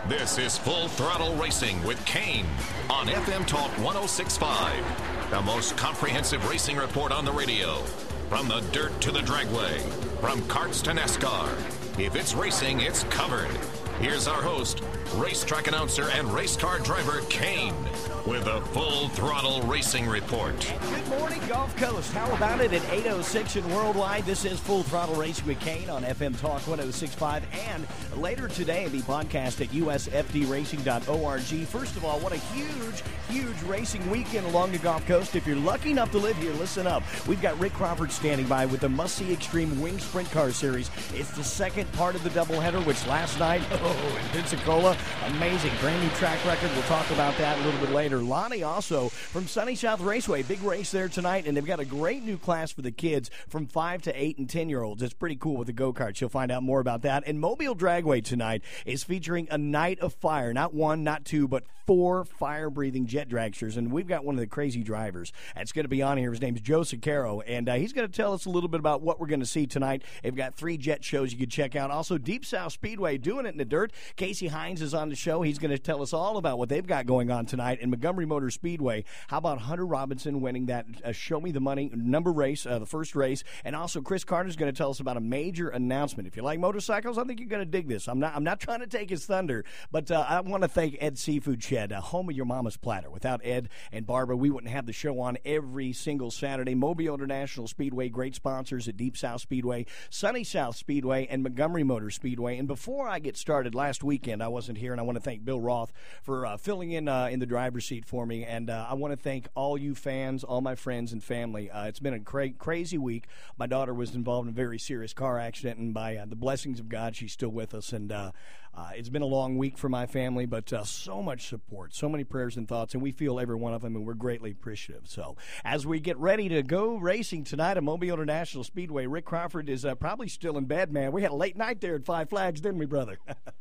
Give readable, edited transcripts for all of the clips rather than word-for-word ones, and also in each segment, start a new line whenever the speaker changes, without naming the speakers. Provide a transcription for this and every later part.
This is Full Throttle Racing with Kane on FM Talk 106.5, the most comprehensive racing report on the radio. From the dirt to the dragway, from karts to NASCAR. If it's racing, it's covered. Here's our host, racetrack announcer and race car driver Kane, with a Full Throttle Racing report.
Good morning, Gulf Coast. How about it at 8:06 and worldwide? This is Full Throttle Racing with Kane on FM Talk 106.5, and later today, the podcast at usfdracing.org. First of all, what a huge racing weekend along the Gulf Coast. If you're lucky enough to live here, listen up. We've got Rick Crawford standing by with the Must-See Extreme Wing Sprint Car Series. It's the second part of the doubleheader, which last night, in Pensacola, amazing. Brand new track record. We'll talk about that a little bit later. Lonnie also from Sunny South Raceway. Big race there tonight, and they've got a great new class for the kids from 5 to 8 and 10-year-olds. It's pretty cool with the go-karts. You'll find out more about that. And Mobile Dragway tonight is featuring a night of fire. Not one, not two, but 4 fire-breathing jet dragsters, and we've got one of the crazy drivers that's going to be on here. His name's Joe Sicaro, and he's going to tell us a little bit about what we're going to see tonight. They've got 3 jet shows you can check out. Also, Deep South Speedway doing it in the dirt. Casey Hines is on the show. He's going to tell us all about what they've got going on tonight. And Montgomery Motor Speedway, how about Hunter Robinson winning that Show Me the Money number race, the first race. And also, Chris Carter's going to tell us about a major announcement. If you like motorcycles, I think you're going to dig this. I'm not trying to take his thunder, but I want to thank Ed Seafood Shed, home of your mama's platter. Without Ed and Barbara, we wouldn't have the show on every single Saturday. Mobile International Speedway, great sponsors at Deep South Speedway, Sunny South Speedway, and Montgomery Motor Speedway. And before I get started, last weekend I wasn't here, and I want to thank Bill Roth for filling in the driver's seat for me. And I want to thank all you fans, all my friends and family. It's been a crazy week. My daughter was involved in a very serious car accident, and by the blessings of God, she's still with us. And it's been a long week for my family, but so much support, so many prayers and thoughts, and we feel every one of them, and we're greatly appreciative. So as we get ready to go racing tonight at Mobile International Speedway, Rick Crawford is probably still in bed, man. We had a late night there at Five Flags, didn't we, brother?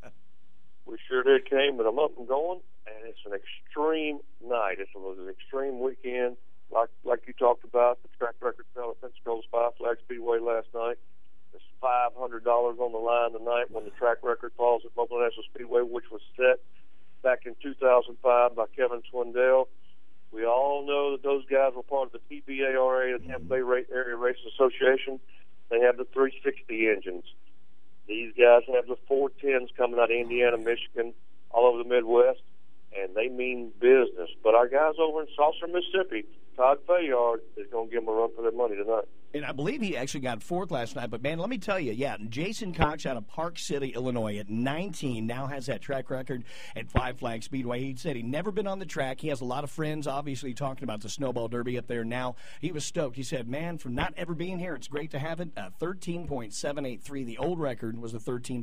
We sure did, Kane, but I'm up and going, and it's an extreme night. It was an extreme weekend, like you talked about. The track record fell at Pensacola's Five Flags Speedway last night. There's $500 on the line tonight when the track record falls at Mobile National Speedway, which was set back in 2005 by Kevin Swindell. We all know that those guys were part of the TBARA, the Tampa Bay Area Racing Association. They have the 360 engines. These guys have the 410s coming out of Indiana, Michigan, all over the Midwest, and they mean business. But our guys over in Saucer, Mississippi, Todd Fayard, is going to give them a run for their money tonight.
And I believe he actually got 4th last night. But, man, let me tell you, Jason Cox out of Park City, Illinois, at 19, now has that track record at Five Flag Speedway. He said he'd never been on the track. He has a lot of friends, obviously, talking about the Snowball Derby up there now. He was stoked. He said, man, from not ever being here, it's great to have it. 13.783. The old record was a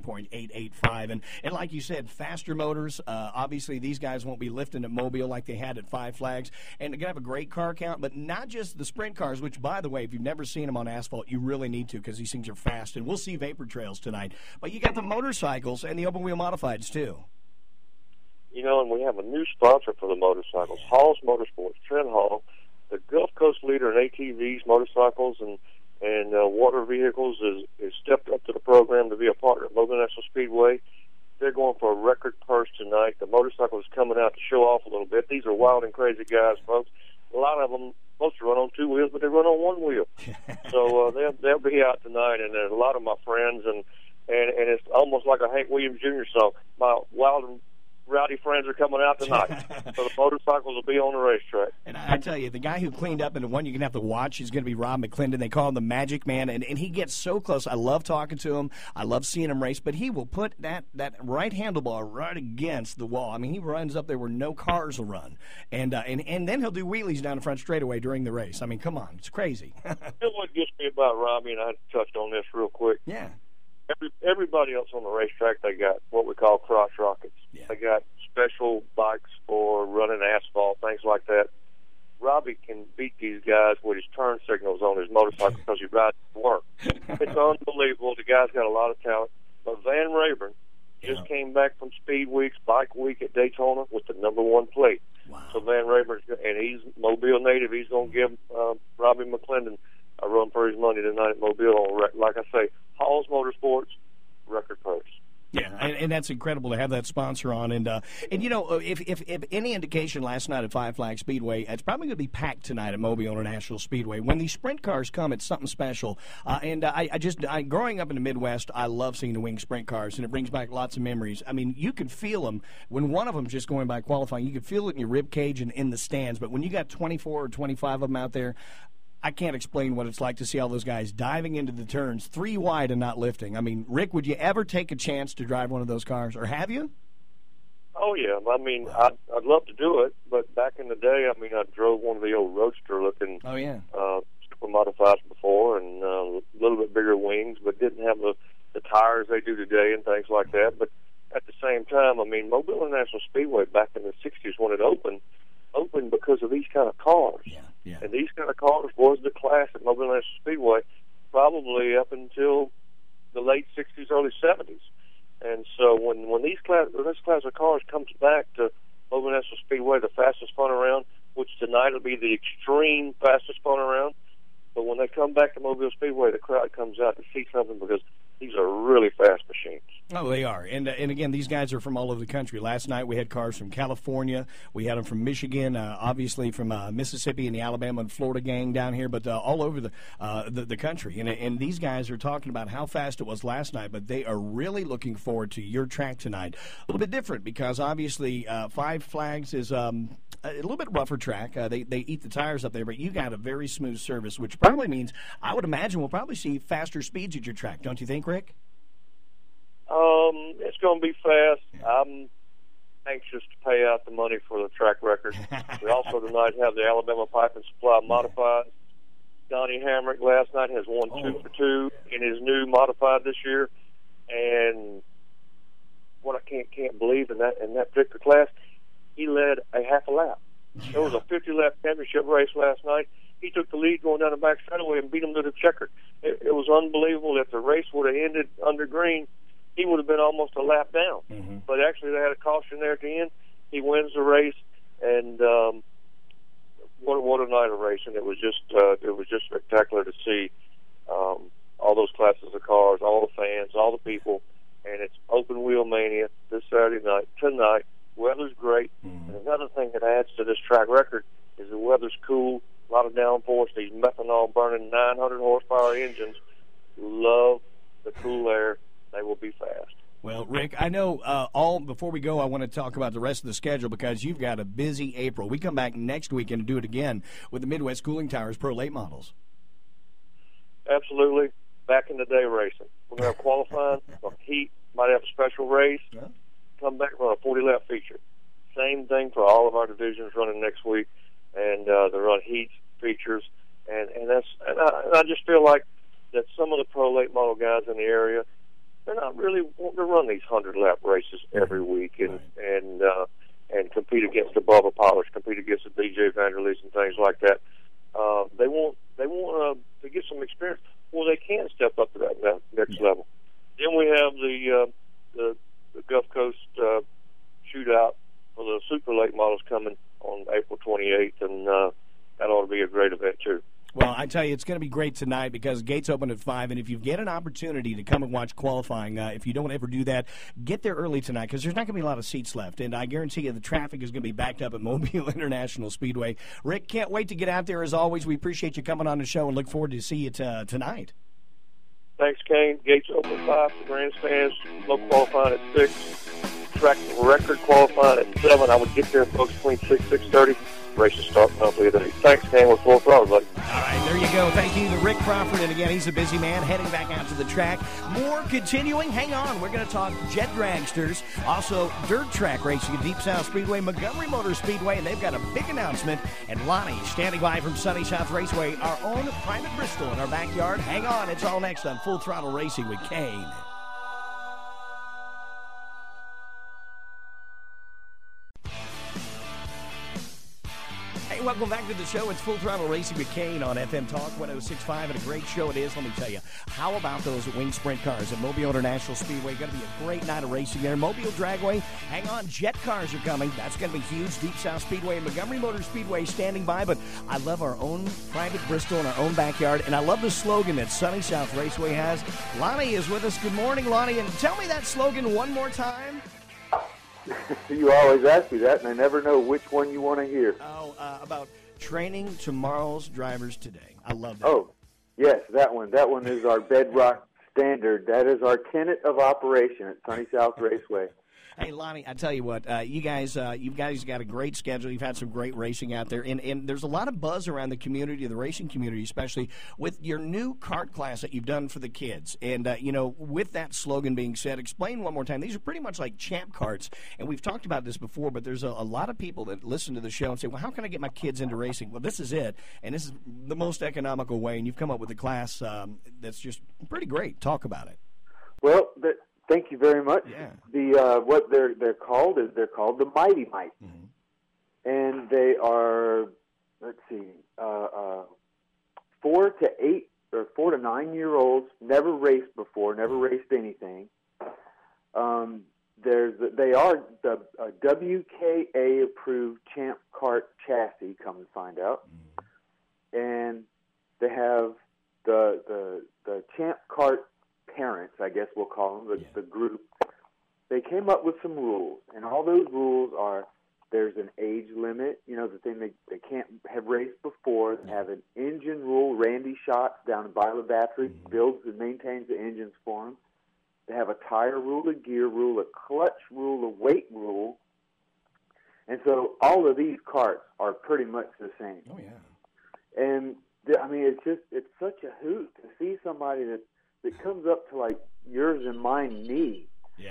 13.885. And like you said, faster motors. Obviously, these guys won't be lifting at Mobile like they had at Five Flags. And they're going to have a great car count, but not just the sprint cars, which, by the way, if you've never seen them on asphalt, you really need to, because these things are fast, and we'll see vapor trails tonight. But you got the motorcycles and the open wheel modifieds too.
You know, and we have a new sponsor for the motorcycles, Hall's Motorsports. Trent Hall, the Gulf Coast leader in ATVs, motorcycles, and water vehicles, is stepped up to the program to be a partner at Mobile National Speedway. They're going for a record purse tonight. The motorcycle is coming out to show off a little bit. These are wild and crazy guys, folks. A lot of them supposed to run on 2 wheels, but they run on 1 wheel. So they'll be out tonight, and there's a lot of my friends, and it's almost like a Hank Williams Jr. song. My wild and rowdy friends are coming out tonight. So the motorcycles will be on the racetrack.
And I tell you, the guy who cleaned up, and the one you're going to have to watch, is going to be Rob McClendon. They call him the Magic Man, and he gets so close. I love talking to him. I love seeing him race, but he will put that right handlebar right against the wall. I mean, he runs up there where no cars will run. And then he'll do wheelies down the front straightaway during the race. I mean, come on. It's crazy.
You know what gets me about Robbie, and I touched on this real quick?
Yeah.
Everybody else on the racetrack, they got what we call crotch rockets.
Yeah.
They got special bikes for running asphalt, things like that. Robbie can beat these guys with his turn signals on his motorcycle because he rides to work. It's unbelievable. The guy's got a lot of talent. But Van Rayburn just came back from Speed Week's Bike Week at Daytona with the #1 plate.
Wow.
So Van Rayburn, and he's Mobile native, he's going to give Robbie McClendon a run for his money tonight at Mobile. Like I say, Hall's Motorsports, record purse.
Yeah, and that's incredible to have that sponsor on. And you know, if any indication last night at Five Flags Speedway, it's probably going to be packed tonight at Mobile International Speedway. When these sprint cars come, it's something special. And I growing up in the Midwest, I love seeing the winged sprint cars, and it brings back lots of memories. I mean, you can feel them when one of them's just going by qualifying. You can feel it in your rib cage and in the stands. But when you got 24 or 25 of them out there, I can't explain what it's like to see all those guys diving into the turns 3 wide and not lifting. I mean, Rick, would you ever take a chance to drive one of those cars, or have you?
Oh, yeah. I mean, I'd love to do it, but back in the day, I mean, I drove one of the old Roadster-looking super modifieds before, and a little bit bigger wings, but didn't have the tires they do today and things like that. But at the same time, I mean, Mobile International Speedway back in the 60s when it opened because of these kind of cars.
Yeah. Yeah.
And these kind of cars was the class at Mobile International Speedway probably up until the late 60s, early 70s. And so when this class of cars comes back to Mobile International Speedway, the fastest fun around, which tonight will be the extreme fastest fun around, but when they come back to Mobile Speedway, the crowd comes out to see something because these are really fast machines.
Oh, they are. And again, these guys are from all over the country. Last night we had cars from California. We had them from Michigan, obviously from Mississippi and the Alabama and Florida gang down here, but all over the country. And these guys are talking about how fast it was last night, but they are really looking forward to your track tonight. A little bit different because obviously Five Flags is a little bit rougher track. They eat the tires up there, but you got a very smooth surface, which probably means, I would imagine, we'll probably see faster speeds at your track. Don't you think, Rick?
It's going to be fast. I'm anxious to pay out the money for the track record. We also tonight have the Alabama Pipe and Supply Modified. Donnie Hamrick last night has won 2 for 2 in his new modified this year. And what I can't believe in that particular class, he led a half a lap. There was a 50-lap championship race last night. He took the lead going down the back straightaway and beat him to the checker. It was unbelievable. If the race would have ended under green, he would have been almost a lap down. Mm-hmm. But actually, they had a caution there at the end. He wins the race, and what a night of racing! It was just spectacular to see all those classes of cars, all the fans, all the people, and it's open wheel mania this Saturday night. Tonight, weather's great, and another thing that adds to this track record is the weather's cool. A lot of downforce. These methanol burning 900 horsepower engines love the cool air. They will be fast.
Well, Rick, I know before we go, I want to talk about the rest of the schedule because you've got a busy April. We come back next weekend and do it again with the Midwest Cooling Towers Pro Late models.
Absolutely. Back in the day racing. We're going to have qualifying, heat, might have a special race, come back run a 40-lap feature. Same thing for all of our divisions running next week. And they run heats, features, and I just feel like that some of the pro late model guys in the area, they're not really wanting to run these 100-lap races every week and compete against the Bubba Polish, compete against the DJ Vanderleest and things like that. They want to get some experience. Well, they can step up to that next level. Then we have the Gulf Coast shootout for the super late models coming on April 28th, and that ought to be a great event, too.
Well, I tell you, it's going to be great tonight because gates open at 5, and if you get an opportunity to come and watch qualifying, if you don't ever do that, get there early tonight because there's not going to be a lot of seats left, and I guarantee you the traffic is going to be backed up at Mobile International Speedway. Rick, can't wait to get out there as always. We appreciate you coming on the show and look forward to see you tonight.
Thanks, Kane. Gates open at 5 for grandstands, local qualifying at 6. Track record qualifying at 7. I would get there, folks, between 6:30. Races start promptly at 8. Thanks, Ken, with full throttle, buddy.
All right, there you go. Thank you to Rick Crawford. And again, he's a busy man heading back out to the track. More continuing. Hang on. We're going to talk jet dragsters, also dirt track racing at Deep South Speedway, Montgomery Motor Speedway, and they've got a big announcement. And Lonnie standing by from Sunny South Raceway, our own private Bristol in our backyard. Hang on. It's all next on Full Throttle Racing with Kane. Welcome Welcome back to the show. It's Full Throttle Racing with Kane on FM Talk 106.5, and a great show it is, let me tell you. How about those wing sprint cars at Mobile International Speedway? Going to be a great night of racing there. Mobile Dragway, hang on, jet cars are coming. That's going to be huge. Deep South Speedway and Montgomery Motor Speedway standing by, but I love our own private Bristol in our own backyard, and I love the slogan that Sunny South Raceway has. Lonnie is with us. Good morning, Lonnie, and tell me that slogan one more time.
You always ask me that, and I never know which one you want to hear.
Oh, about training tomorrow's drivers today. I love that.
Oh, yes, that one. That one is our bedrock standard. That is our tenet of operation at Sunny South Raceway.
Hey, Lonnie, I tell you what, you guys got a great schedule. You've had some great racing out there, and there's a lot of buzz around the community, the racing community, especially with your new kart class that you've done for the kids. And, with that slogan being said, explain one more time. These are pretty much like champ karts, and we've talked about this before, but there's a lot of people that listen to the show and say, well, how can I get my kids into racing? Well, this is it, and this is the most economical way, and you've come up with a class that's just pretty great. Talk about it.
Well, thank you very much.
Yeah.
What they're called is they're called the Mighty Mites, and they are 4 to 8 or 4 to 9 year olds, never raced before, never raced anything. They are the WKA approved Champ Kart chassis. Come to find out, and they have the Champ Kart parents, I guess we'll call them, the group. They came up with some rules, and all those rules are there's an age limit, the thing they can't have raced before. They have an engine rule. Randy Schatz down in Bila Battery builds and maintains the engines for them. They have a tire rule, a gear rule, a clutch rule, a weight rule. And so all of these karts are pretty much the same.
Oh, yeah.
And, it's such a hoot to see somebody that comes up to like yours and mine knee,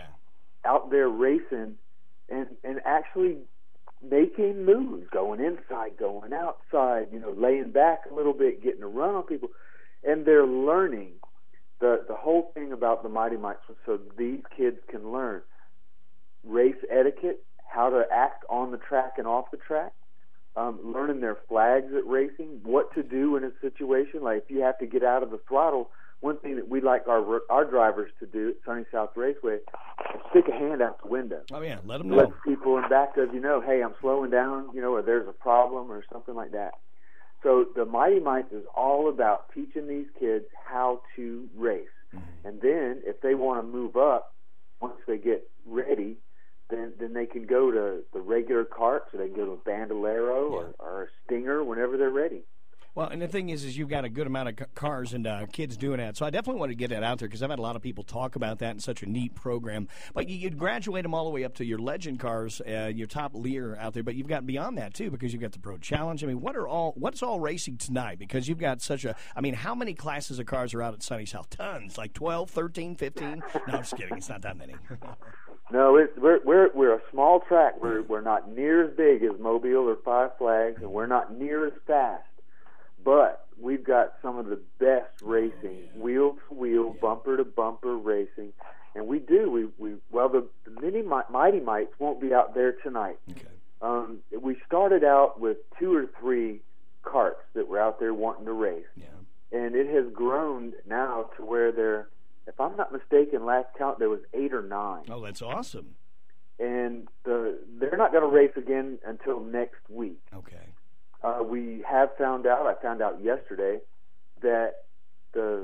out there racing and actually making moves, going inside, going outside, laying back a little bit, getting a run on people, and they're learning the whole thing about the Mighty Mites, so these kids can learn race etiquette, how to act on the track and off the track, learning their flags at racing, what to do in a situation like if you have to get out of the throttle. One thing that we like our drivers to do at Sunny South Raceway is stick a hand out the window.
Oh, yeah, let them know.
Let people in back of hey, I'm slowing down, or there's a problem or something like that. So the Mighty Mites is all about teaching these kids how to race. And then if they want to move up, once they get ready, then they can go to the regular karts, or they can go to a Bandolero or a Stinger whenever they're ready.
Well, and the thing is you've got a good amount of cars and kids doing that. So I definitely want to get that out there because I've had a lot of people talk about that in such a neat program. But you'd graduate them all the way up to your legend cars, your top Lear out there. But you've got beyond that, too, because you've got the Pro Challenge. I mean, what's all racing tonight? Because you've got how many classes of cars are out at Sunny South? Tons, like 12, 13, 15? No, I'm just kidding. It's not that many.
No, we're a small track. We're not near as big as Mobile or Five Flags, and we're not near as fast. But we've got some of the best racing, wheel-to-wheel, bumper-to-bumper racing. And we do. The Mighty Mites won't be out there tonight. Okay. We started out with 2 or 3 karts that were out there wanting to race. Yeah. And it has grown now to where if I'm not mistaken, last count there was 8 or 9.
Oh, that's awesome.
And they're not going to race again until next week.
Okay.
We have found out, I found out yesterday, that the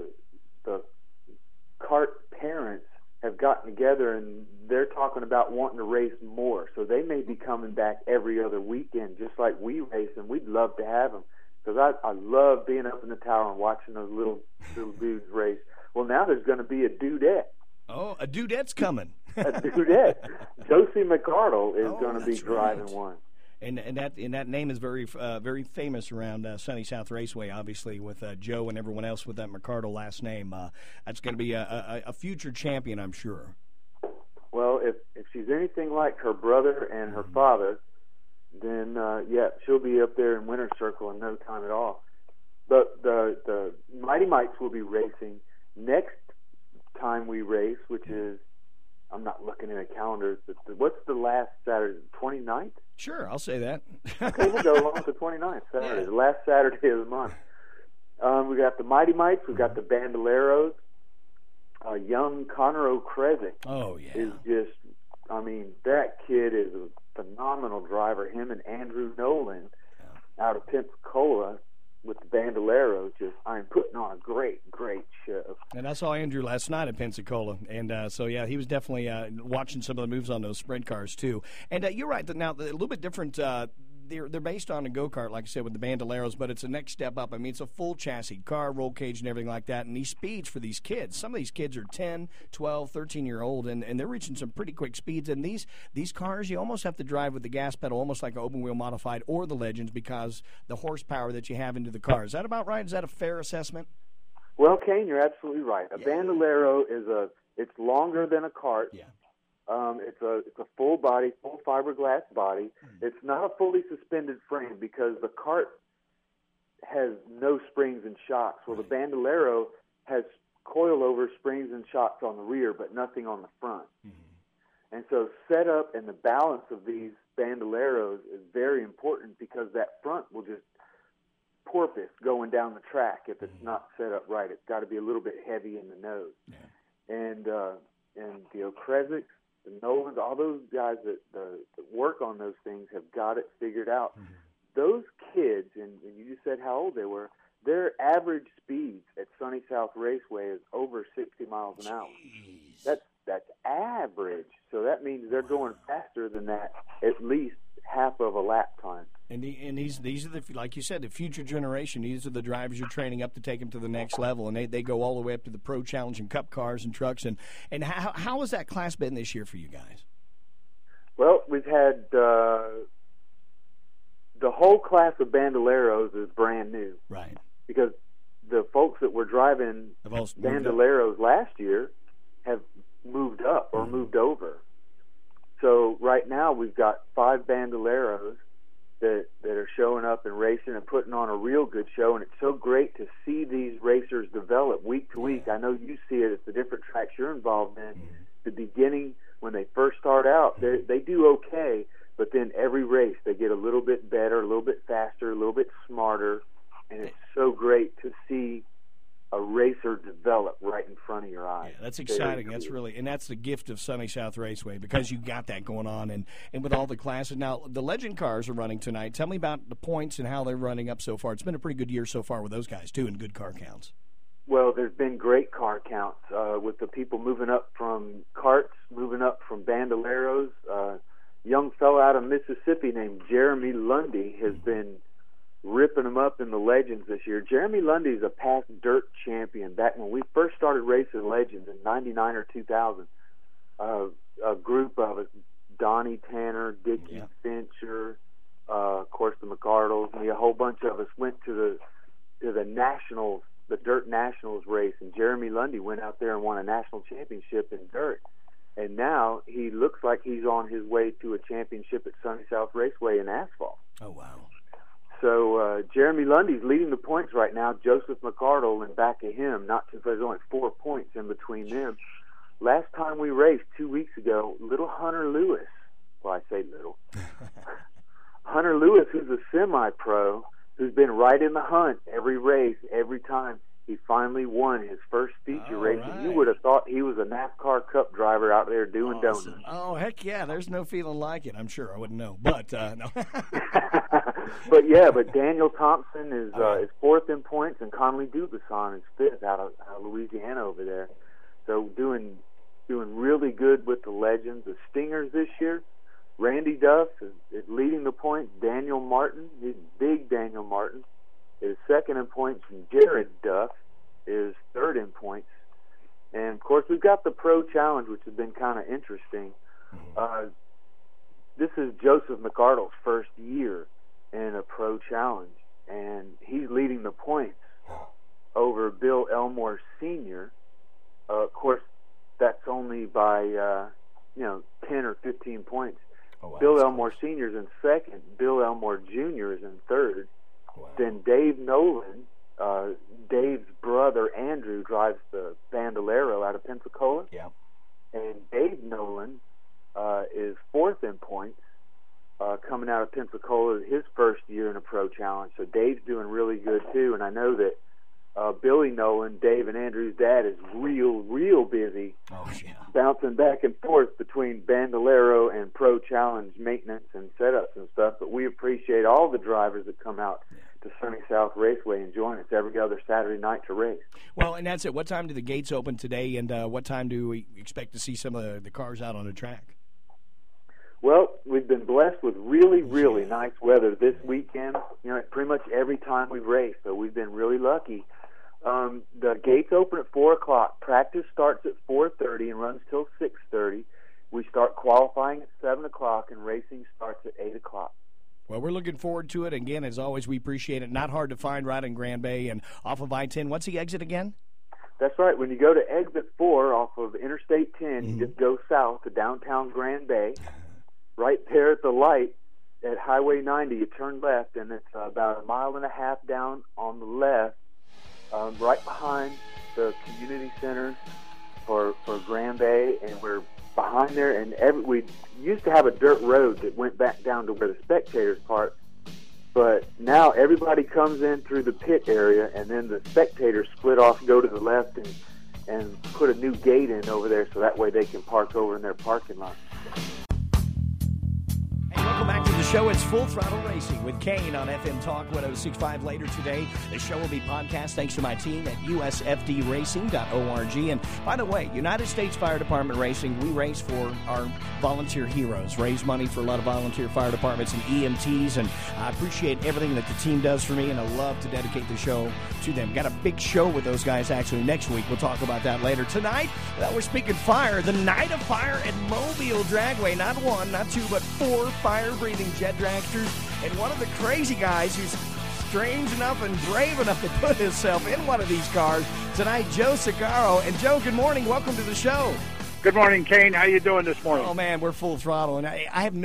kart parents have gotten together and they're talking about wanting to race more. So they may be coming back every other weekend, just like we race, and we'd love to have them. Because I love being up in the tower and watching those little dudes race. Well, now there's going to be a dudette.
Oh, a dudette's coming.
A dudette. Josie McArdle is going to be driving one.
And that name is very very famous around Sunny South Raceway, obviously, with Joe and everyone else with that McArdle last name. That's going to be a future champion, I'm sure.
Well, if she's anything like her brother and her father, then, she'll be up there in Winner's Circle in no time at all. But the Mighty Mites will be racing next time we race, which is I'm not looking at a calendar. What's the last Saturday? 29th?
Sure, I'll say that.
Okay, we'll go along with the 29th Saturday,
Yeah.
the last Saturday of the month. We got the Mighty Mites. We've got the Bandoleros. Young Connor O'Kresick is just, I mean, that kid is a phenomenal driver. Him and Andrew Nolan out of Pensacola with the Bandoleros, I'm putting on a great show.
And I saw Andrew last night at Pensacola, and he was definitely watching some of the moves on those sprint cars too. And you're right. Now a little bit different. They're based on a go-kart, like I said, with the Bandoleros, but it's a next step up. I mean, it's a full chassis car, roll cage, and everything like that. And these speeds for these kids, some of these kids are 10, 12, 13-year-old, and they're reaching some pretty quick speeds. And these cars, you almost have to drive with the gas pedal, almost like an open-wheel modified or the Legends, because the horsepower that you have into the car. Is that about right? Is that a fair assessment?
Well, Kane, you're absolutely right. A Bandolero it's longer than a kart.
Yeah.
It's a full body, full fiberglass body. It's not a fully suspended frame because the kart has no springs and shocks. Well, the Bandolero has coil-over springs and shocks on the rear, but nothing on the front. Mm-hmm. And so setup and the balance of these Bandoleros is very important because that front will just porpoise going down the track if it's not set up right. It's got to be a little bit heavy in the nose. Yeah. And the O'Kresiks, the Nolans, all those guys that work on those things have got it figured out. Mm-hmm. Those kids, and you just said how old they were, their average speeds at Sunny South Raceway is over 60 miles an hour. That's average. So that means they're going faster than that at least half of a lap time.
And these are the, like you said, the future generation. These are the drivers you're training up to take them to the next level, and they go all the way up to the Pro Challenge and Cup cars and trucks. And how has that class been this year for you guys?
Well, we've had the whole class of Bandoleros is brand new,
right? Because
the folks that were driving Bandoleros last year have moved up or moved over. So right now we've got 5 Bandoleros that are showing up and racing and putting on a real good show, and it's so great to see these racers develop week to week. I know you see it at the different tracks you're involved in. The beginning, when they first start out, they do okay, but then every race they get a little bit better, a little bit faster, a little bit smarter, and it's so great to see a racer develop right in front of your eyes.
Yeah, that's exciting. That's really, and that's the gift of Sunny South Raceway because you got that going on, and with all the classes. Now, the Legend cars are running tonight. Tell me about the points and how they're running up so far. It's been a pretty good year so far with those guys, too, and good car counts.
Well, there's been great car counts with the people moving up from karts, moving up from Bandoleros. Young fellow out of Mississippi named Jeremy Lundy has been ripping them up in the Legends this year. Jeremy Lundy's a past dirt champion. Back when we first started racing Legends in 99 or 2000, a group of us, Donnie Tanner, Dickie Fincher, of course the McArdles, and a whole bunch of us went to the Nationals, the Dirt Nationals race, and Jeremy Lundy went out there and won a national championship in dirt. And now he looks like he's on his way to a championship at Sunny South Raceway in asphalt.
Oh, wow.
So Jeremy Lundy's leading the points right now. Joseph McArdle in back of him. There's only 4 points in between them. Last time we raced 2 weeks ago, little Hunter Lewis. Well, I say little. Hunter Lewis, who's a semi-pro, who's been right in the hunt every race, every time. He finally won his first feature race, and you would have thought he was a NASCAR Cup driver out there doing donuts.
Oh, heck yeah, there's no feeling like it. I'm sure I wouldn't know, but no.
But Daniel Thompson is 4th in points, and Conley Dubuisson is 5th out of Louisiana over there. So doing really good with the Legends. The Stingers this year, Randy Duff is leading the points. Daniel Martin, big Daniel Martin, is 2nd in points, and Jared Duff is 3rd in points. And, of course, we've got the Pro Challenge, which has been kind of interesting. This is Joseph McArdle's first year in a Pro Challenge, and he's leading the points over Bill Elmore Sr. Of course, that's only by 10 or 15 points. Oh, wow. Bill Elmore Sr. is in 2nd. Bill Elmore Jr. is in 3rd. Wow. Then Dave Nolan, Dave's brother Andrew, drives the Bandolero out of Pensacola.
Yeah.
And Dave Nolan is fourth in points, coming out of Pensacola, his first year in a pro challenge. So Dave's doing really good too. And I know that Billy Nolan, Dave and Andrew's dad, is real busy.
Oh, yeah. Bouncing
back and forth between Bandolero and pro challenge maintenance and setups and stuff. But we appreciate all the drivers that come out to Sunny South Raceway and join us every other Saturday night to race.
Well, and that's it. What time do the gates open today, and what time do we expect to see some of the cars out on the track?
Well, we've been blessed with really nice weather this weekend, pretty much every time we've raced, so we've been really lucky. The gates open at 4 o'clock. Practice starts at 4:30 and runs till 6:30. We start qualifying at 7 o'clock, and racing starts at 8 o'clock.
Well, we're looking forward to it. Again, as always, we appreciate it. Not hard to find right in Grand Bay and off of I-10. What's the exit again?
That's right. When you go to exit 4 off of Interstate 10, you just go south to downtown Grand Bay. Right there at the light at Highway 90, you turn left, and it's about a mile and a half down on the left, right behind the community center for Grand Bay, and we're behind there. And we used to have a dirt road that went back down to where the spectators park, but now everybody comes in through the pit area, and then the spectators split off, go to the left, and put a new gate in over there, so that way they can park over in their parking lot.
Welcome back to the show. It's Full Throttle Racing with Kane on FM Talk 106.5 later today. The show will be podcast thanks to my team at usfdracing.org. And by the way, United States Fire Department Racing, we race for our volunteer heroes, raise money for a lot of volunteer fire departments and EMTs, and I appreciate everything that the team does for me, and I love to dedicate the show to them. Got a big show with those guys actually next week. We'll talk about that later. Tonight, we're speaking fire, the Night of Fire at Mobile Dragway. Not one, not two, but 4 fire-breathing jet dragsters, and one of the crazy guys who's strange enough and brave enough to put himself in one of these cars tonight, Joe Cigaro. And Joe, good morning. Welcome to the show.
Good morning, Kane. How you doing this morning?
Oh, man, we're full throttle. And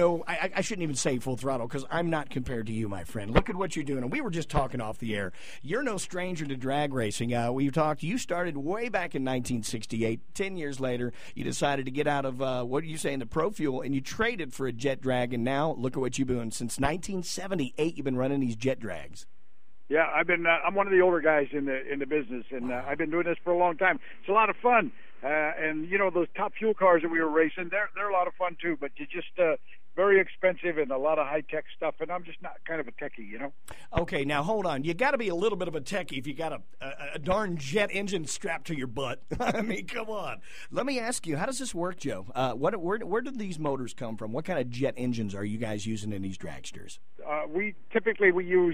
I shouldn't even say full throttle because I'm not compared to you, my friend. Look at what you're doing. And we were just talking off the air. You're no stranger to drag racing. You started way back in 1968. 10 years later, you decided to get out of, what are you saying, the Pro Fuel, and you traded for a jet drag. And now, look at what you've been doing. Since 1978, you've been running these jet drags.
Yeah, I'm one of the older guys in the business, and I've been doing this for a long time. It's a lot of fun. And those top fuel cars that we were racing, they're a lot of fun too, but you just very expensive and a lot of high-tech stuff, and I'm just not kind of a techie,
Okay, now hold on. You got to be a little bit of a techie if you got a darn jet engine strapped to your butt. I mean, come on. Let me ask you, how does this work, Joe? Where do these motors come from? What kind of jet engines are you guys using in these dragsters?
We use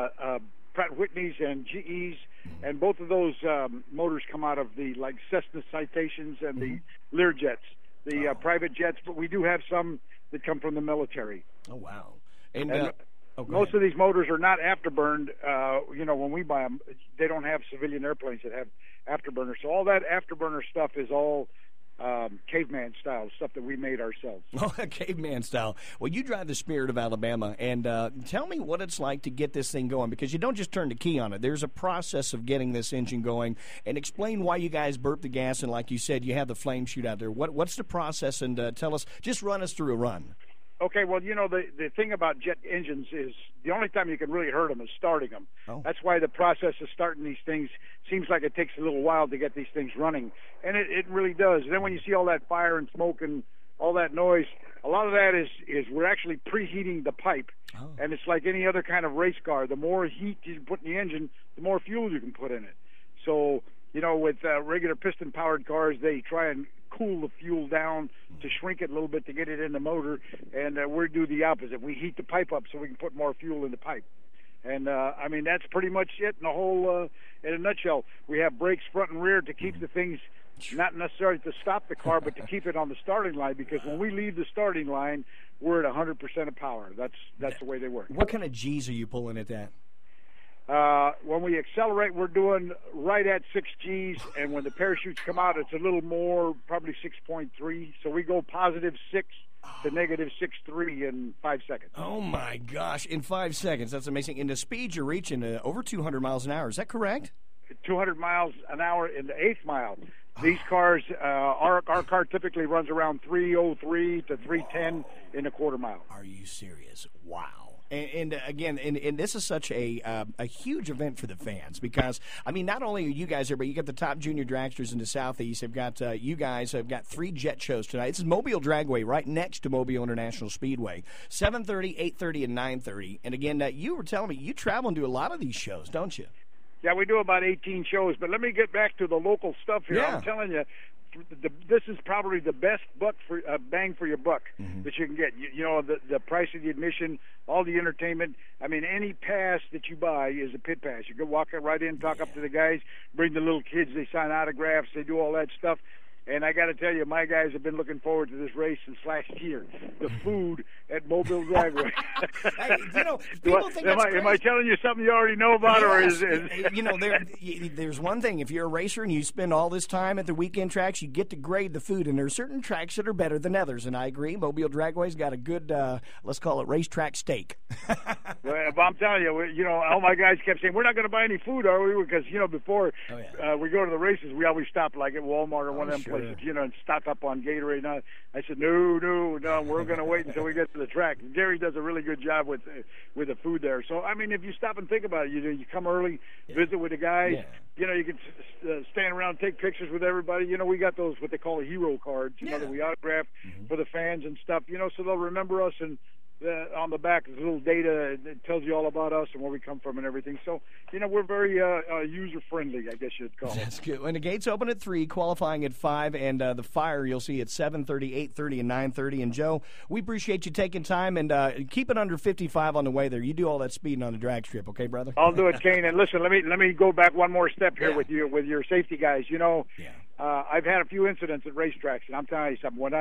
Pratt Whitneys and GEs, and both of those motors come out of the Cessna Citations and the Learjets, the private jets, but we do have some that come from the military.
Oh, wow. And
most of these motors are not afterburned. When we buy them, they don't have civilian airplanes that have afterburners. So all that afterburner stuff is all caveman style stuff that we made ourselves.
Oh, caveman style. Well, you drive the Spirit of Alabama, and tell me what it's like to get this thing going, because you don't just turn the key on it. There's a process of getting this engine going, and explain why you guys burp the gas, and like you said, you have the flame shoot out there. What's the process, and just run us through a run.
Okay, well, the thing about jet engines is the only time you can really hurt them is starting them.
Oh.
That's why the process of starting these things seems like it takes a little while to get these things running, and it really does. And then when you see all that fire and smoke and all that noise, a lot of that is we're actually preheating the pipe, and it's like any other kind of race car. The more heat you put in the engine, the more fuel you can put in it. So, with regular piston-powered cars, they try and cool the fuel down to shrink it a little bit to get it in the motor, and we do the opposite. We heat the pipe up so we can put more fuel in the pipe. And, that's pretty much it in a nutshell. We have brakes front and rear to keep the things, not necessarily to stop the car, but to keep it on the starting line, because when we leave the starting line, we're at 100% of power. That's the way they work.
What kind of G's are you pulling at that?
When we accelerate, we're doing right at 6 Gs, and when the parachutes come out, it's a little more, probably 6.3. So we go positive 6 to negative 6.3 in 5 seconds.
Oh, my gosh, in 5 seconds. That's amazing. And the speed you're reaching, over 200 miles an hour. Is that correct?
200 miles an hour in the eighth mile. These cars, our car typically runs around 303 to 310 in a quarter mile.
Are you serious? Wow. And again, this is such a huge event for the fans because, I mean, not only are you guys there, but you got the top junior dragsters in the Southeast. Have got you guys have got 3 jet shows tonight. This is Mobile Dragway right next to Mobile International Speedway, 7:30, 8:30, and 9:30. And again, you were telling me you travel and do a lot of these shows, don't you?
Yeah, we do about 18 shows, but let me get back to the local stuff here.
Yeah.
I'm telling you, this is probably the best bang for your buck that you can get. You know, the price of the admission, all the entertainment. I mean, any pass that you buy is a pit pass. You can walk right in, talk up to the guys, bring the little kids, they sign autographs, they do all that stuff. And I got to tell you, my guys have been looking forward to this race since last year. The food at Mobile Dragway.
Hey, you know, people think that's crazy.
Am I telling you something you already know about, or is
you know, there's one thing. If you're a racer and you spend all this time at the weekend tracks, you get to grade the food, and there are certain tracks that are better than others. And I agree, Mobile Dragway's got a good, let's call it racetrack steak.
Well, but I'm telling you, you know, all my guys kept saying, "We're not going to buy any food, are we?" Because you know, before we go to the races, we always stop like at Walmart or one of them places, you know, and stock up on Gatorade. And I said, no, we're going to wait until we get to the track. Gary does a really good job with the food there. So I mean, if you stop and think about it, you come early, visit with the guys. Yeah. You know, you can stand around, take pictures with everybody. You know, we got those what they call hero cards. You know, that we autograph for the fans and stuff. You know, so they'll remember us and. On the back, there's a little data that tells you all about us and where we come from and everything. So, you know, we're very user-friendly, I guess you'd call it.
That's good. And the gates open at 3, qualifying at 5, and the fire you'll see at 7:30, 8:30, and 9:30. And, Joe, we appreciate you taking time, and keep it under 55 on the way there. You do all that speeding on the drag strip, okay, brother?
I'll do it, Kane. And listen, let me go back one more step here with your safety guys. You know, I've had a few incidents at racetracks, and I'm telling you something. When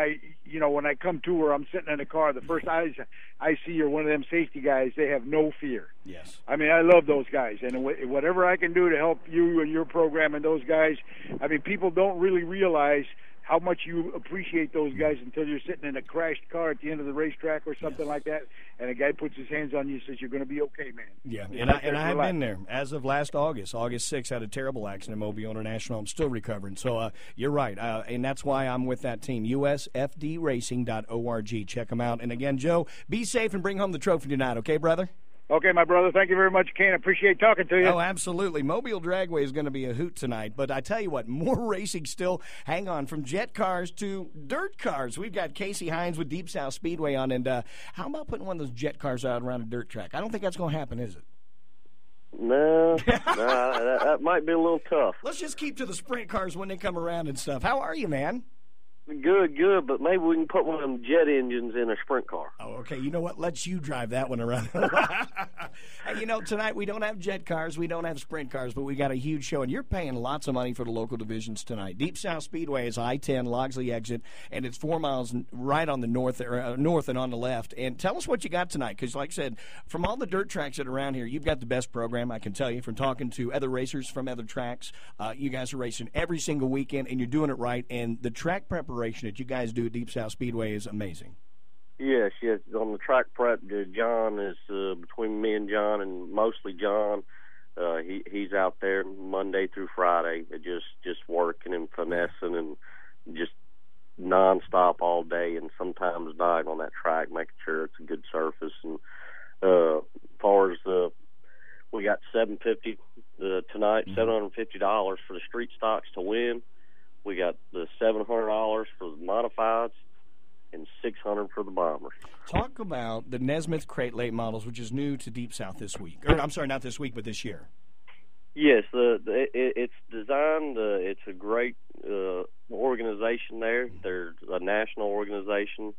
I come to where I'm sitting in the car, the first eyes I see are one of them safety guys. They have no fear.
Yes.
I mean, I love those guys, and whatever I can do to help you and your program and those guys. I mean, people don't really realize how much you appreciate those guys until you're sitting in a crashed car at the end of the racetrack or something like that, and a guy puts his hands on you and says, "You're going to be okay, man."
Yeah, and I have been there. As of last August 6th, had a terrible accident at Mobile International. I'm still recovering. So you're right, and that's why I'm with that team, usfdracing.org. Check them out. And again, Joe, be safe and bring home the trophy tonight, okay, brother?
Okay, my brother. Thank you very much, Kane. I appreciate talking to you.
Oh, absolutely. Mobile Dragway is going to be a hoot tonight. But I tell you what, more racing still. Hang on, from jet cars to dirt cars. We've got Casey Hines with Deep South Speedway on. And how about putting one of those jet cars out around a dirt track? I don't think that's going to happen, is it?
No, that might be a little tough.
Let's just keep to the sprint cars when they come around and stuff. How are you, man?
Good, but maybe we can put one of them jet engines in a sprint car.
Oh, okay. You know what? Let you drive that one around. Hey, you know, tonight we don't have jet cars, we don't have sprint cars, but we got a huge show, and you're paying lots of money for the local divisions tonight. Deep South Speedway is I-10, Loxley exit, and it's 4 miles right on the north and on the left. And tell us what you got tonight, because like I said, from all the dirt tracks that are around here, you've got the best program, I can tell you, from talking to other racers from other tracks. You guys are racing every single weekend, and you're doing it right, and the track preparation that you guys do at Deep South Speedway is amazing.
Yes. On the track prep, John is between me and John, and mostly John. He's out there Monday through Friday, just working and finessing and just nonstop all day, and sometimes night on that track, making sure it's a good surface. And as far as we got $750 tonight, $750 for the street stocks to win. We got the $700 for the modifieds and $600 for the bombers.
Talk about the Nesmith Crate Late Models, which is new to Deep South this week. Or, I'm sorry, not this week, but this year.
Yes, it's designed. It's a great organization there. They're a national organization.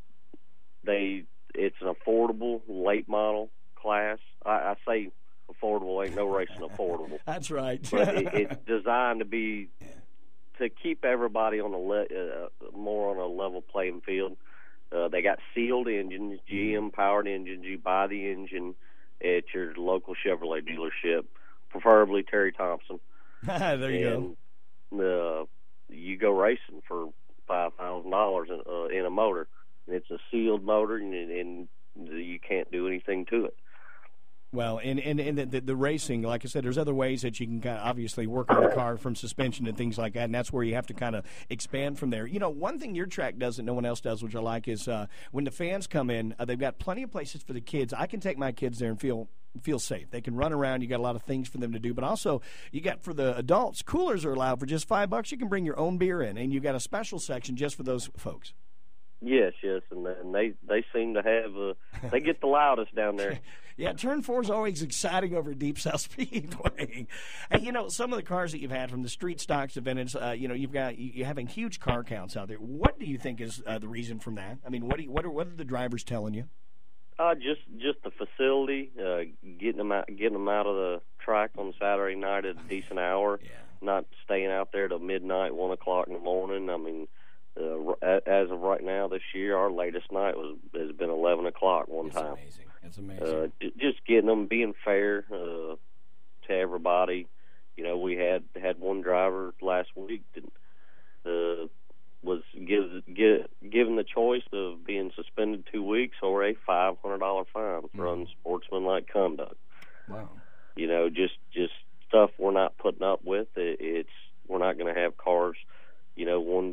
It's an affordable late model class. I say affordable. Ain't no racing affordable.
That's right.
But it's designed to keep everybody on more on a level playing field. They got sealed engines, GM powered engines. You buy the engine at your local Chevrolet dealership, preferably Terry Thompson.
There you
go. You go racing for $5,000 in a motor. And it's a sealed motor, and you can't do anything to it.
Well, and the racing, like I said, there's other ways that you can kind of obviously work on the car from suspension and things like that, and that's where you have to kind of expand from there. You know, one thing your track does that no one else does, which I like, is when the fans come in, they've got plenty of places for the kids. I can take my kids there and feel safe. They can run around. You got a lot of things for them to do, but also you got for the adults, coolers are allowed for just $5. You can bring your own beer in, and you got a special section just for those folks.
Yes, and they seem to have they get the loudest down there.
Yeah, Turn 4 is always exciting over Deep South Speedway. And, you know, some of the cars that you've had from the street stocks to vintage, you know, you're having huge car counts out there. What do you think is the reason from that? I mean, what are the drivers telling you?
Just the facility, getting them out of the track on Saturday night at a decent hour, not staying out there till midnight, 1 o'clock in the morning. I mean, as of right now this year, our latest night has been 11 o'clock one time.
It's amazing.
Just getting them, being fair to everybody. You know, we had one driver last week that was given the choice of being suspended 2 weeks or a $500 fine for unsportsmanlike conduct.
Wow.
You know, just stuff we're not putting up with. We're not going to have cars. You know, one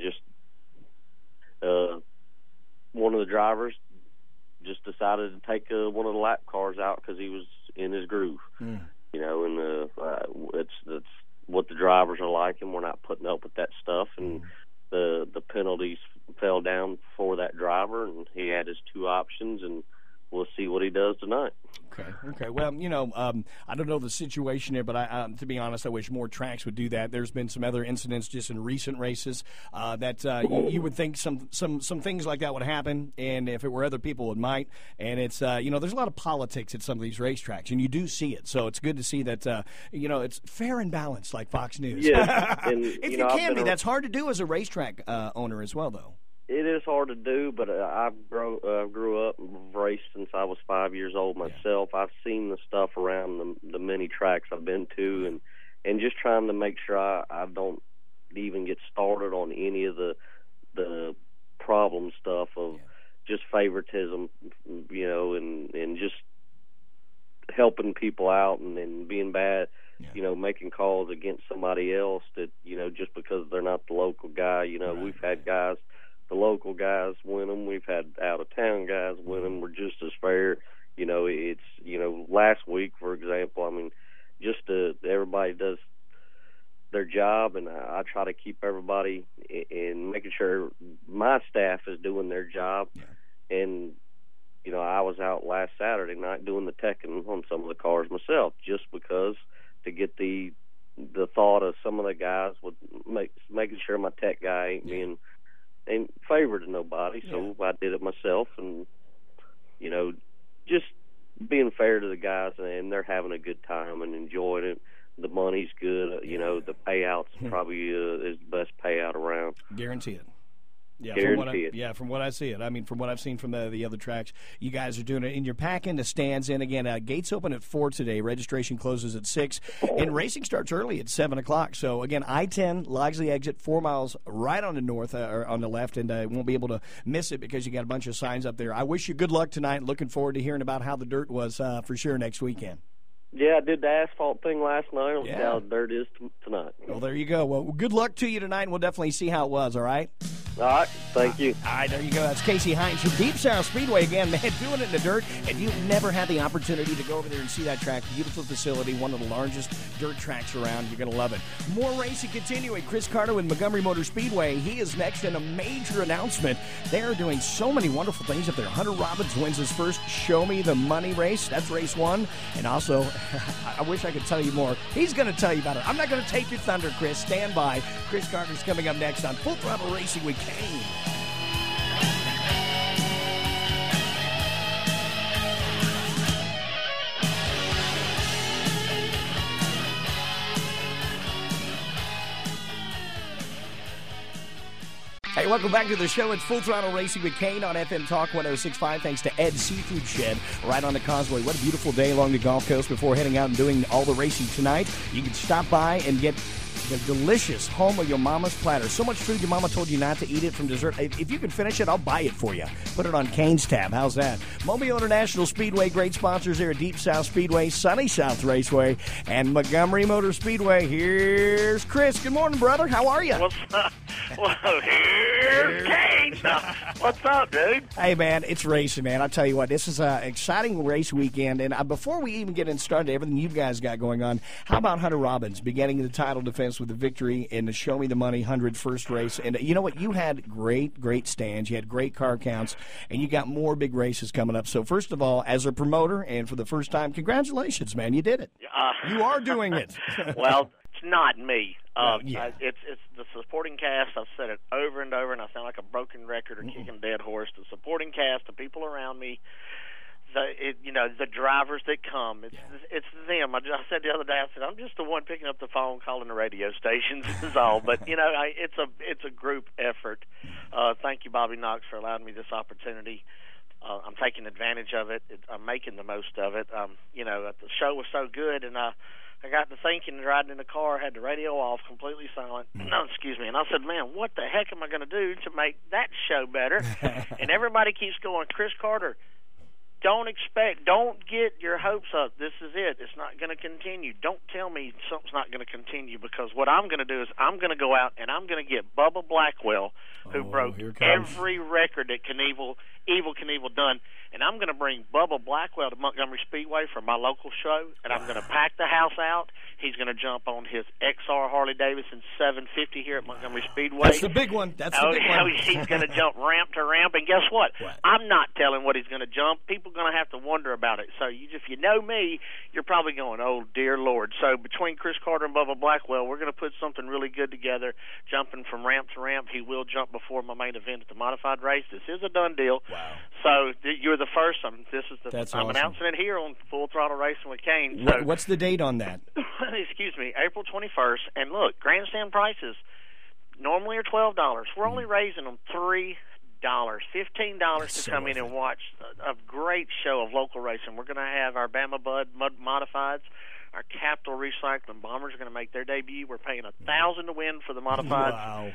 of the drivers just decided to take one of the lap cars out because he was in his groove. You know, and that's what the drivers are like, and we're not putting up with that stuff. And the penalties fell down for that driver, and he had his 2 options, and we'll see what he does tonight.
Okay. Well, you know, I don't know the situation there, but to be honest, I wish more tracks would do that. There's been some other incidents just in recent races that you would think some things like that would happen, and if it were other people, it might. And it's you know, there's a lot of politics at some of these racetracks, and you do see it. So it's good to see that you know, it's fair and balanced, like Fox News.
Yeah, and,
if you can be, that's hard to do as a racetrack owner as well, though.
It is hard to do, but I grew up and raced since I was 5 years old myself. I've seen the stuff around the many tracks I've been to, and just trying to make sure I don't even get started on any of the problem stuff of just favoritism, you know, and just helping people out and then being bad, you know, making calls against somebody else that, you know, just because they're not the local guy. You know, we've had guys. The local guys win them. We've had out-of-town guys win them. We're just as fair. You know, it's, you know, last week, for example, I mean, just everybody does their job, and I try to keep everybody in making sure my staff is doing their job. And, you know, I was out last Saturday night doing the teching on some of the cars myself just because to get the thought of some of the guys with making sure my tech guy ain't favored to nobody, so I did it myself, and, you know, just being fair to the guys, and they're having a good time and enjoying it. The money's good, you know, the payout's probably is the best payout around.
Guarantee it. Yeah, from what I see it. I mean, from what I've seen from the other tracks, you guys are doing it. And you're packing the stands in. Again, gates open at 4 today. Registration closes at 6. And racing starts early at 7 o'clock. So, again, I-10, Loxley exit, 4 miles right on the north, or on the left, and won't be able to miss it because you got a bunch of signs up there. I wish you good luck tonight. Looking forward to hearing about how the dirt was for sure next weekend.
Yeah, I did the asphalt thing last night. We'll see how the dirt is tonight.
Well, there you go. Well, good luck to you tonight, and we'll definitely see how it was, all right?
All right, thank you.
All right, there you go. That's Casey Hines from Deep South Speedway again, man, doing it in the dirt. If you've never had the opportunity to go over there and see that track, beautiful facility, one of the largest dirt tracks around, you're going to love it. More racing continuing. Chris Carter with Montgomery Motor Speedway. He is next in a major announcement. They are doing so many wonderful things up there. Hunter Robbins wins his first Show Me the Money race. That's race 1. And also, I wish I could tell you more. He's going to tell you about it. I'm not going to take your thunder, Chris. Stand by. Chris Carter's coming up next on Full Throttle Racing with Kane. Hey, welcome back to the show. It's Full Throttle Racing with Kane on FM Talk 106.5. Thanks to Ed Seafood Shed right on the Causeway. What a beautiful day along the Gulf Coast before heading out and doing all the racing tonight. You can stop by and get The delicious home of your mama's platter. So much food your mama told you not to eat it from dessert. If you can finish it, I'll buy it for you. Put it on Cane's tab. How's that? Mobile International Speedway, great sponsors there at Deep South Speedway, Sunny South Raceway, and Montgomery Motor Speedway. Here's Chris. Good morning, brother. How are you?
What's up? Well, here's Cane's. What's up, dude?
Hey, man, it's racing, man. I'll tell you what, this is an exciting race weekend. And before we even get started, everything you guys got going on, how about Hunter Robbins beginning the title defense with a victory in the Show Me the Money 100 first race? And you know what? You had great stands. You had great car counts, and you got more big races coming up. So, first of all, as a promoter and for the first time, congratulations, man. You did it. You are doing it.
Well, it's not me.
Yeah.
It's the supporting cast. I've said it over and over, and I sound like a broken record or kicking a dead horse. The supporting cast, the people around me, the drivers that come. It's them. I said the other day, I said, I'm just the one picking up the phone, calling the radio stations is all. But it's a group effort. Thank you, Bobby Knox, for allowing me this opportunity. I'm taking advantage of it. I'm making the most of it. The show was so good, and I got to thinking, riding in the car, had the radio off, completely silent. No, excuse me. And I said, man, what the heck am I going to do to make that show better? And everybody keeps going, Chris Carter, don't get your hopes up. This is it. It's not going to continue. Don't tell me something's not going to continue, because what I'm going to do is I'm going to go out and I'm going to get Bubba Blackwell, who broke every record that Evel Knievel done, and I'm going to bring Bubba Blackwell to Montgomery Speedway for my local show, and I'm going to pack the house out. He's going to jump on his XR Harley-Davidson 750 here at Montgomery Speedway.
That's the big one. That's the big one.
He's going to jump ramp to ramp, and guess what? I'm not telling what he's going to jump. People are going to have to wonder about it. So if you know me, you're probably going, oh, dear Lord. So between Chris Carter and Bubba Blackwell, we're going to put something really good together, jumping from ramp to ramp. He will jump before my main event at the modified race. This is a done deal.
Wow.
So you're the first. I'm
awesome.
announcing it here on Full Throttle Racing with Kane. So,
what's the date on that?
Excuse me, April 21st. And look, grandstand prices normally are $12. We're only raising them $3. $15 to come in and watch a great show of local racing. We're going to have our Bama Bud Modifieds. Our Capital Recycling Bombers are going to make their debut. We're paying $1,000 to win for the Modifieds.
Wow.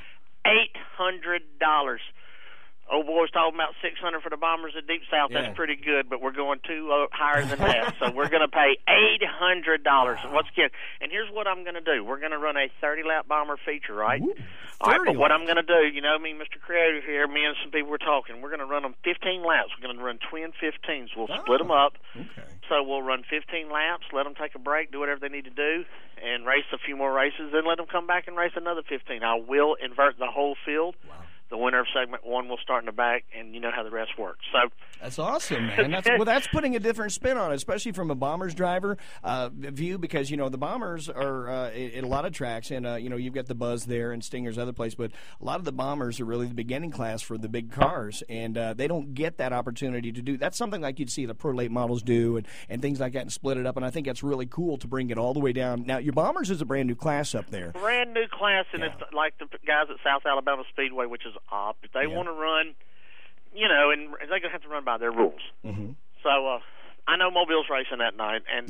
$800. Old boy's talking about $600 for the Bombers at Deep South.
Yeah.
That's pretty good, but we're going higher than that. So we're going to pay $800. Wow. Once again, and here's what I'm going to do. We're going to run a 30-lap Bomber feature, right?
Ooh,
all right, but what I'm going to do, you know me, Mr. Creative here, me and some people were talking. We're going to run them 15 laps. We're going to run twin 15s. We'll split them up.
Okay.
So we'll run 15 laps, let them take a break, do whatever they need to do, and race a few more races, then let them come back and race another 15. I will invert the whole field. Wow. The winner of segment one will start in the back, and you know how the rest works. So
that's awesome, man. That's putting a different spin on it, especially from a Bombers driver view, because the Bombers are at a lot of tracks, and you've got the Buzz there and Stinger's other place, but a lot of the Bombers are really the beginning class for the big cars, and they don't get that opportunity to do. That's something like you'd see the Pro Late models do, and things like that, and split it up. And I think that's really cool to bring it all the way down. Now, your Bombers is a brand new class up there.
Brand new class, and it's like the guys at South Alabama Speedway, which is op. If they want to run, and they're going to have to run by their rules. Mm-hmm. So I know Mobile's racing that night, and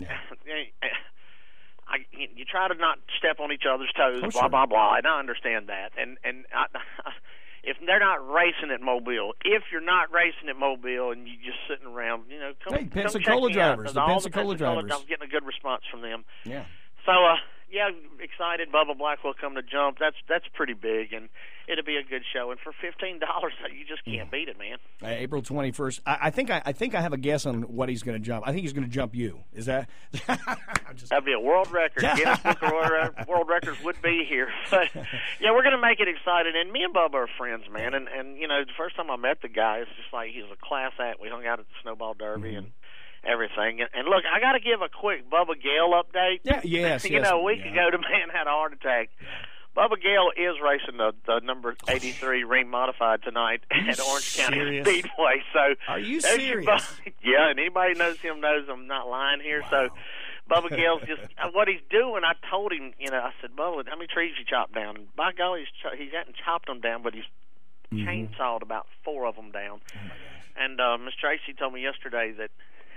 you try to not step on each other's toes, blah, blah, and I understand that. And if they're not racing at Mobile, if you're not racing at Mobile and you're just sitting around, come
Pensacola drivers, the Pensacola drivers.
I'm getting a good response from them.
Yeah.
So, excited. Bubba Blackwell come to jump. That's pretty big, and it'll be a good show. And for $15, you just can't beat it, man.
April 21st. I think I have a guess on what he's going to jump. I think he's going to jump you. Is that?
That'd be a world record. Guinness Book of World Records would be here. But we're going to make it exciting. And me and Bubba are friends, man. And the first time I met the guy, it's just like he was a class act. We hung out at the Snowball Derby and everything. And look, I got to give a quick Bubba Gale update.
Yeah, yes.
A week ago, the man had a heart attack. Bubba Gale is racing the number 83 Ring Modified tonight at Orange County Speedway. So
are you serious?
Yeah, and anybody knows him knows I'm not lying here. Wow. So Bubba Gale's just what he's doing. I told him, I said, Bubba, how many trees you chopped down? And by golly, he hadn't chopped them down, but he's chainsawed about 4 of them down. Oh my gosh. And Miss Tracy told me yesterday that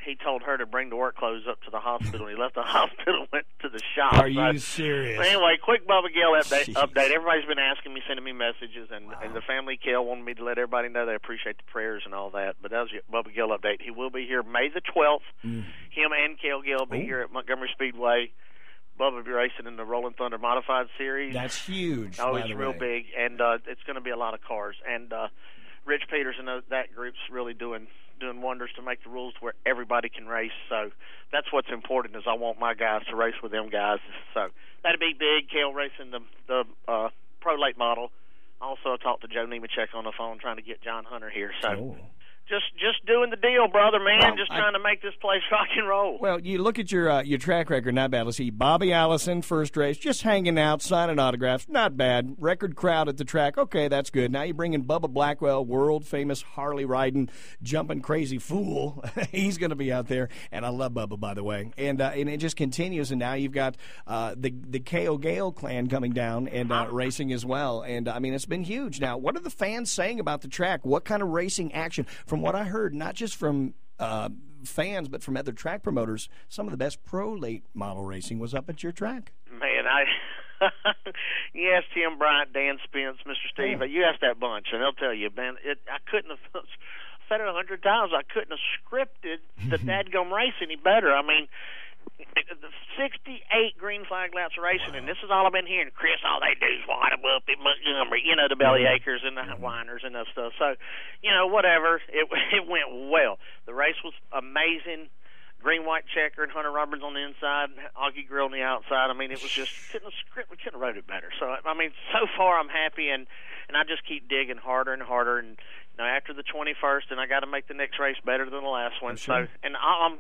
he told her to bring the work clothes up to the hospital. He left the hospital and went to the shop.
Are you serious?
Anyway, quick Bubba Gill update. Everybody's been asking me, sending me messages, and the family Kel wanted me to let everybody know they appreciate the prayers and all that. But that was your Bubba Gill update. He will be here May the 12th. Him and Kel Gill will be here at Montgomery Speedway. Bubba will be racing in the Rolling Thunder Modified Series.
That's huge.
Oh, it's real big, and it's going to be a lot of cars. And Rich Peters and that group's really doing wonders to make the rules to where everybody can race. So that's what's important, is I want my guys to race with them guys. So that'd be big. Kel racing the Pro Late model. Also, I talked to Joe Nemechek on the phone trying to get John Hunter here. So just doing the deal, brother, man. Well, just trying to make this place rock and roll.
Well, you look at your track record, not bad. Let's see, Bobby Allison, first race, just hanging out, signing autographs, not bad. Record crowd at the track, okay, that's good. Now you bring in Bubba Blackwell, world-famous Harley-riding, jumping crazy fool. He's going to be out there, and I love Bubba, by the way. And it just continues, and now you've got the K.O. Gale clan coming down and racing as well. And, I mean, it's been huge. Now, what are the fans saying about the track? What kind of racing action? From what I heard, not just from fans, but from other track promoters, some of the best pro late model racing was up at your track.
Man, you asked Tim Bryant, Dan Spence, Mr. Steve, you asked that bunch, and they'll tell you, man, I couldn't have said it 100 times. I couldn't have scripted the dadgum race any better. I mean, 68 green flag laps of racing, and this is all I've been hearing. Chris, all they do is wind them up in Montgomery, the belly acres and the whiners and that stuff. So, whatever. It went well. The race was amazing. Green, white checker, and Hunter Roberts on the inside, Augie Grill on the outside. I mean, it was just we couldn't have wrote it better. So, I mean, so far I'm happy, and I just keep digging harder and harder. And after the 21st, and I got to make the next race better than the last one.
Sure.
So, and I'm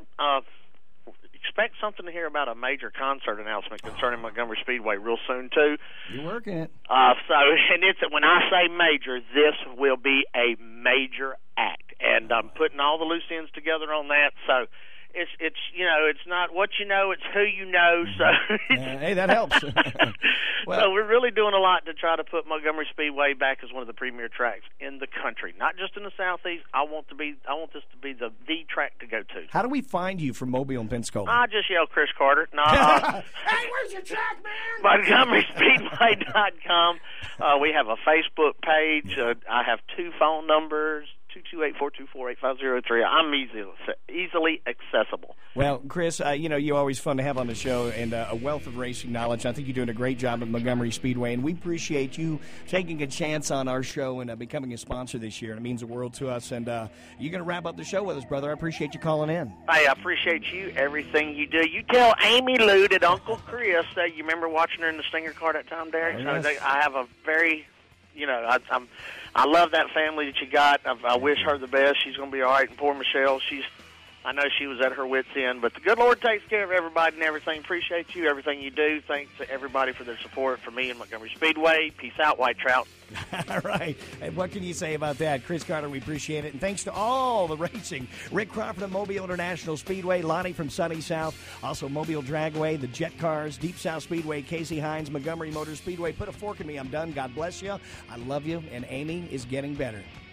expect something to hear about a major concert announcement concerning Montgomery Speedway real soon too.
You're working it.
And it's when I say major, this will be a major act, and I'm putting all the loose ends together on that. So it's it's not what you know, it's who you know. So
hey, that helps. Well,
so we're really doing a lot to try to put Montgomery Speedway back as one of the premier tracks in the country, not just in the Southeast. I want this to be the track to go to.
How do we find you from Mobile and Pensacola?
I just yell Chris Carter. No,
hey, where's your track, man?
MontgomerySpeedway.com. We have a Facebook page. I have 2 phone numbers. 228-424-8503. I'm easily accessible.
Well, Chris, you're always fun to have on the show, and a wealth of racing knowledge. I think you're doing a great job at Montgomery Speedway, and we appreciate you taking a chance on our show and becoming a sponsor this year. It means the world to us, and you're going to wrap up the show with us, brother. I appreciate you calling in.
Hey, I appreciate you, everything you do. You tell Amy Lou that Uncle Chris, you remember watching her in the Stinger car that time, Derek?
Oh, yes.
I have a very, I love that family that you got. I wish her the best. She's going to be all right. And poor Michelle, I know she was at her wit's end, but the good Lord takes care of everybody and everything. Appreciate you, everything you do. Thanks to everybody for their support for me and Montgomery Speedway. Peace out, White Trout.
All right. And what can you say about that? Chris Carter, we appreciate it. And thanks to all the racing. Rick Crawford of Mobile International Speedway, Lonnie from Sunny South, also Mobile Dragway, the Jet Cars, Deep South Speedway, Casey Hines, Montgomery Motor Speedway. Put a fork in me. I'm done. God bless you. I love you. And Amy is getting better.